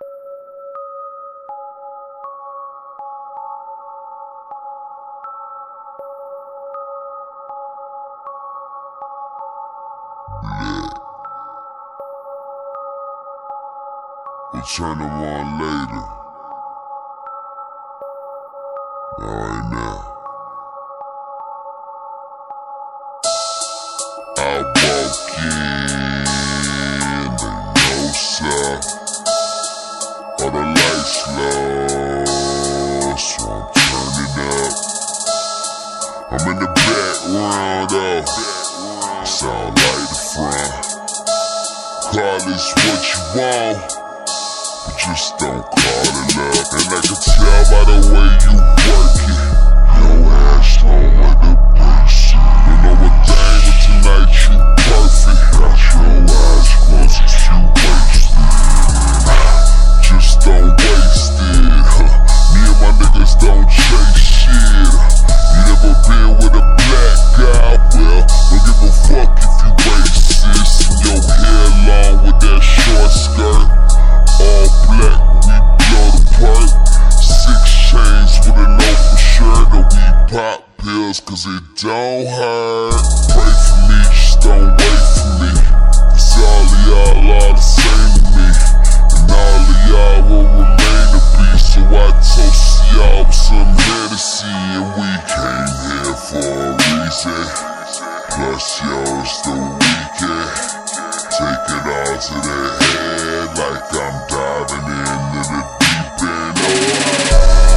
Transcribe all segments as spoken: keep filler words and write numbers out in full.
We'll turn them on later. Alright now. I walk in, they know sir. All the lights low, so I'm turning up. I'm in the background though, sound like the front. Call this what you want, but just don't call it love. And I can tell by the way you work it, your ass on like the bass. You know what thing, but tonight you perfect. Got your eyes closed cause you wasted. Just don't waste it, huh? Me and my niggas don't chase shit. You never been with a black guy? Well, don't give a fuck if you racist. And your hair long with that short skirt, all black when we blow the perk. Six chains with an open shirt, and we pop pills cause it don't hurt. Pray for me, just don't wait for me, cause all of y'all are the same to me, and all of y'all will remain to be. So I toast y'all with some Hennessy, and we came here for a reason. Plus yo, it's the weekend. Take it all to the head like I'm diving into the deep end. Oh,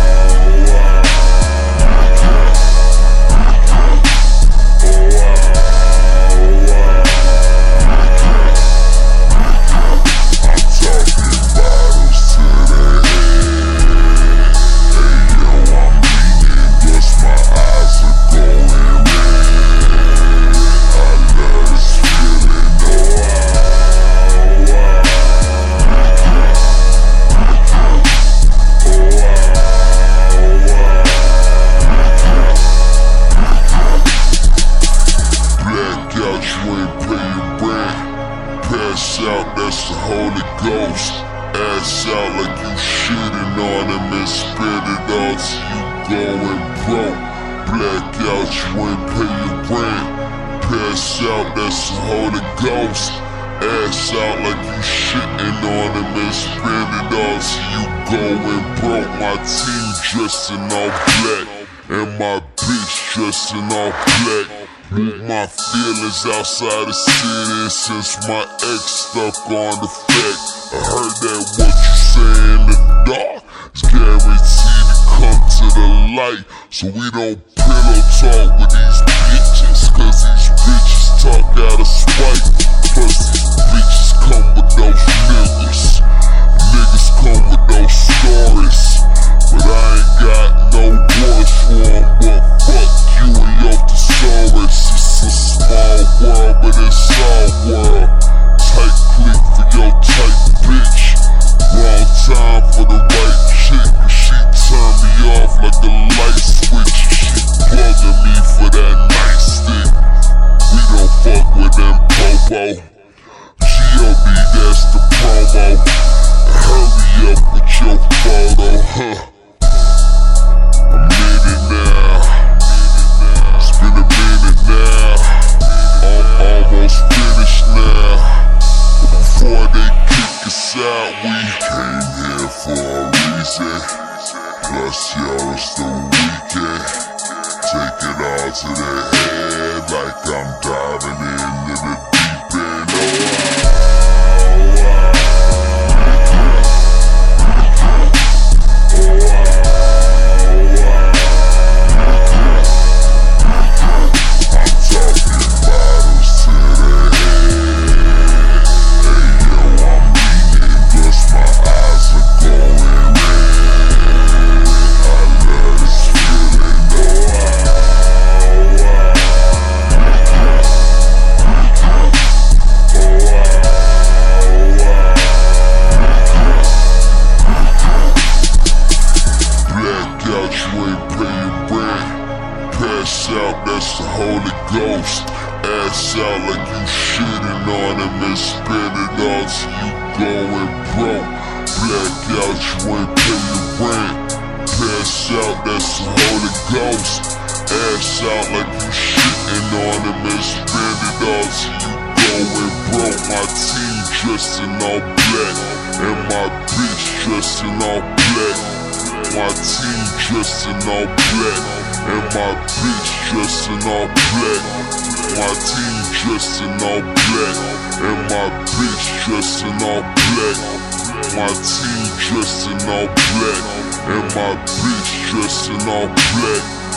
out, that's the Holy Ghost. Ass out like you shitting on him and spit it all till you going broke. Black out, you ain't pay your rent. Pass out, that's the Holy Ghost. Ass out like you shitting on him and spit it all till you going broke. My team dressed in all black, and my bitch dressed in all black. Move my feelings outside the city since my ex stuck on the fact. I heard that what you say in the dark is guaranteed to come to the light. So we don't pillow talk with these bitches, cause these bitches talk out of spite. Plus these bitches come with those niggas, niggas come with those stories. But I ain't got no words for them, but fuck you and your thesaurus. It's a small world, but it's our world. Tight click for your tight bitch. Wrong time for the right chick, cause she turned me off like a light switch. She plugging me for that nightstick. We don't fuck with them popo. G O D, that's the promo. Hurry up with your photo, huh? A minute now, it's been a minute now. I'm almost finished now, but before they kick us out, we came here for a reason. Plus yo, it's the weekend. Take it all to the head like I'm diving into the deep end. Oh, oh, out, you ain't pay your rent. Pass out, that's the Holy Ghost. Ass out like you shitting on him and spend it all till you going broke. My team dressed in all black, and my bitch dressed in all black. My team dressed in all black, and my bitch dressed in all black. My team dressed in all black, and my bitch dressed in all black. My team dressed in all black, and my bitch dressed in all black.